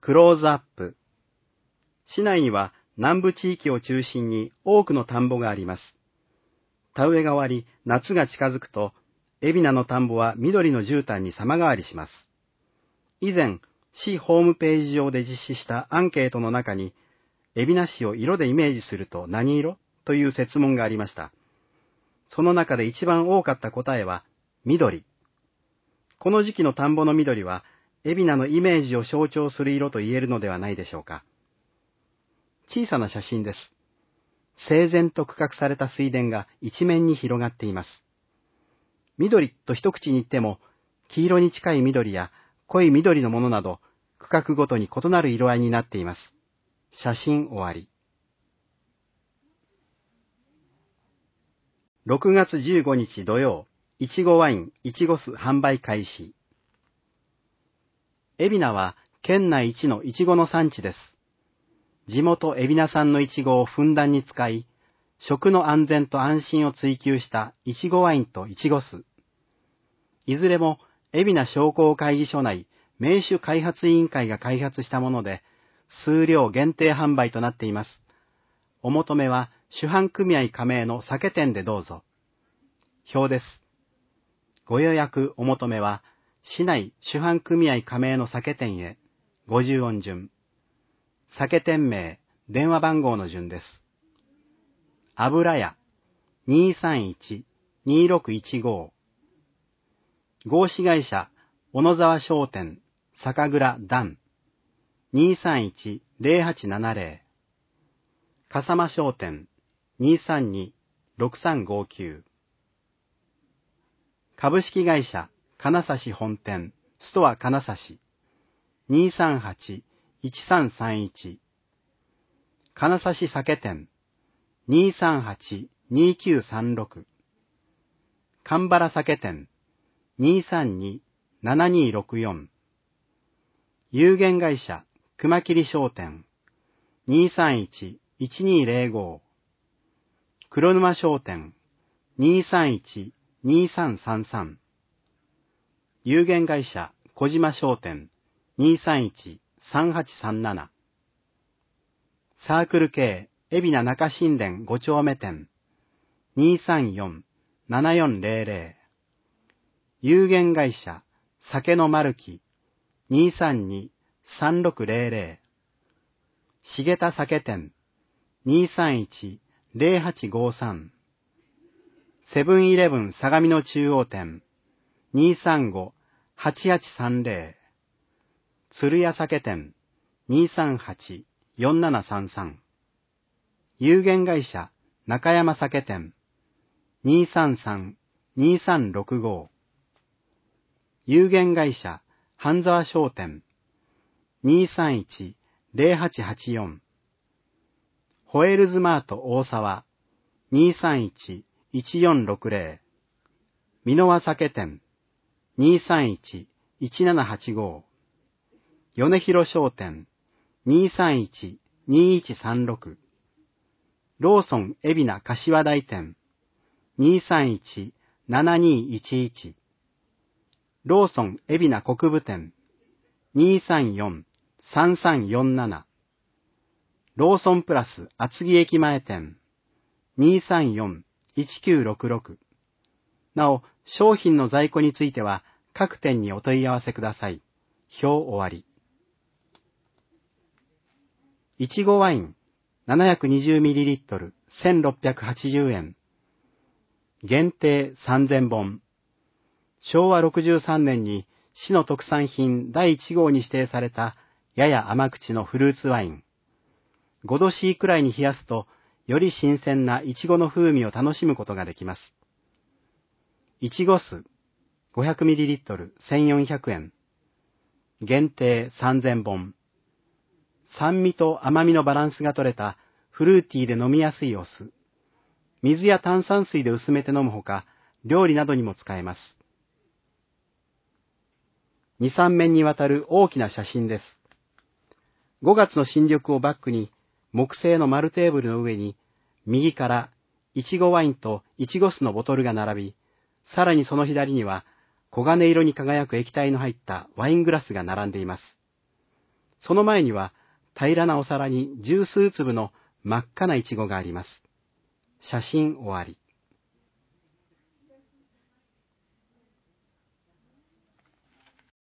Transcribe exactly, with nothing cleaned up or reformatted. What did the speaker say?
クローズアップ。市内には南部地域を中心に多くの田んぼがあります。田植えが終わり、夏が近づくと、海老名の田んぼは緑の絨毯に様変わりします。以前、市ホームページ上で実施したアンケートの中に、海老名市を色でイメージすると何色という設問がありました。その中で一番多かった答えは、緑。この時期の田んぼの緑は、海老名のイメージを象徴する色と言えるのではないでしょうか。小さな写真です。整然と区画された水田が一面に広がっています。緑と一口に言っても、黄色に近い緑や濃い緑のものなど、区画ごとに異なる色合いになっています。写真終わり。ろくがつじゅうごにち土曜、いちごワイン、いちご酢販売開始。海老名は県内一のいちごの産地です。地元海老名産のいちごをふんだんに使い、食の安全と安心を追求したいちごワインといちご酢。いずれも海老名商工会議所内名酒開発委員会が開発したもので、数量限定販売となっています。お求めは酒販組合加盟の酒店でどうぞ。表です。ご予約お求めは、市内酒販組合加盟の酒店へ、ごじゅう音順。酒店名、電話番号の順です。油屋、にーさんいち、にーろくいちご。合資会社、小野沢商店、酒蔵段、にーさんいち、ぜろはちななぜろ。笠間商店、にーさんに、ろくさんごきゅう。株式会社、金指本店、ストア金指、にーさんはち、いちさんさんいち。金指酒店、にーさんはち、にーきゅうさんろく。神原酒店、にーさんに、ななにーろくよん。有限会社、熊切商店、にーさんいち、いちにーぜろご。黒沼商店、にーさんいち、にーさんさんさん。有限会社、小島商店、にーさんいち、さんはちさんなな。サークル系、海老名中新田ご丁目店、にーさんよん、ななよんぜろぜろ。有限会社、酒のマルキ、にーさんに、さんろくぜろぜろ。重田酒店、にーさんいち、ぜろはちごさん。セブンイレブン相模の中央店、にーさんご、はちはちさんぜろ。鶴屋酒店、にーさんはち、よんななさんさん。有限会社、中山酒店、にーさんさん、にーさんろくご。有限会社、半沢商店、にーさんいち、ぜろはちはちよん。ホエールズマート大沢、にーさんいち、いちよんろくぜろ。美濃和酒店、にーさんいち、いちななはちご。米広商店、にーさんいち、にーいちさんろく。ローソン海老名柏台店、にーさんいち、ななにいちいち。ローソン海老名国分店、にーさんよん、さんさんよんなな。ローソンプラス厚木駅前店、にーさんよん、いちきゅうろくろく。なお、商品の在庫については各店にお問い合わせください。表終わり。いちごワイン ななひゃくにじゅうミリリットル せんろっぴゃくはちじゅうえん。限定さんぜんぼん。しょうわろくじゅうさんねんに市の特産品だいいちごうに指定されたやや甘口のフルーツワイン。ごど C くらいに冷やすとより新鮮ないちごの風味を楽しむことができます。いちご酢 ごひゃくミリリットル せんよんひゃくえん。限定さんぜんぼん。酸味と甘みのバランスが取れたフルーティーで飲みやすいお酢。水や炭酸水で薄めて飲むほか、料理などにも使えます。に、さんめんにわたる大きな写真です。ごがつの新緑をバックに、木製の丸テーブルの上に、右からいちごワインといちご酢のボトルが並び、さらにその左には、黄金色に輝く液体の入ったワイングラスが並んでいます。 その前には平らなお皿に十数粒の真っ赤ないちごがあります。写真終わり。